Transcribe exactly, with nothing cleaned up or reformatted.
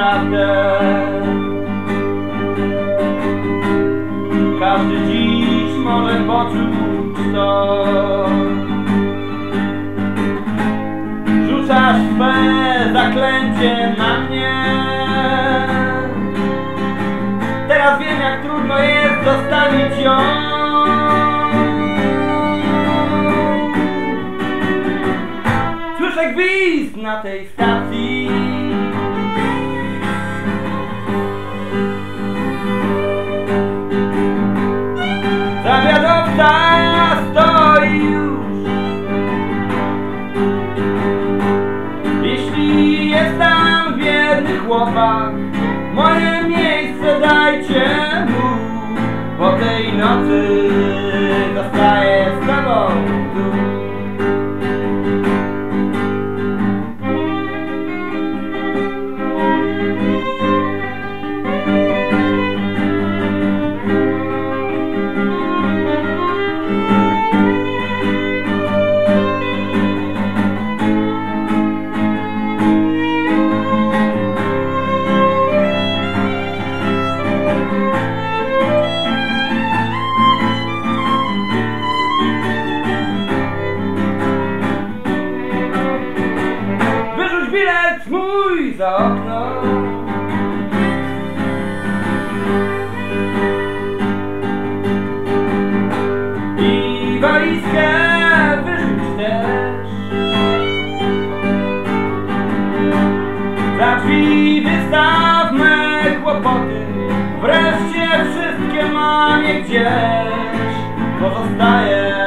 prawdę. Każdy dziś może poczuć to. Rzucasz swe zaklęcie na mnie. Teraz wiem, jak trudno jest zostawić ją. Słyszę gwizd na tej stacji. Zawiadowca stoi już. Jeśli jest tam biedny chłopak, moje miejsce dajcie mu. Po tej nocy zostaję z tobą tu. Bilet mój za okno. I walizkę wyrzuć też. Za drzwi wystaw me kłopoty. Wreszcie wszystkie mam je gdzieś. Pozostaję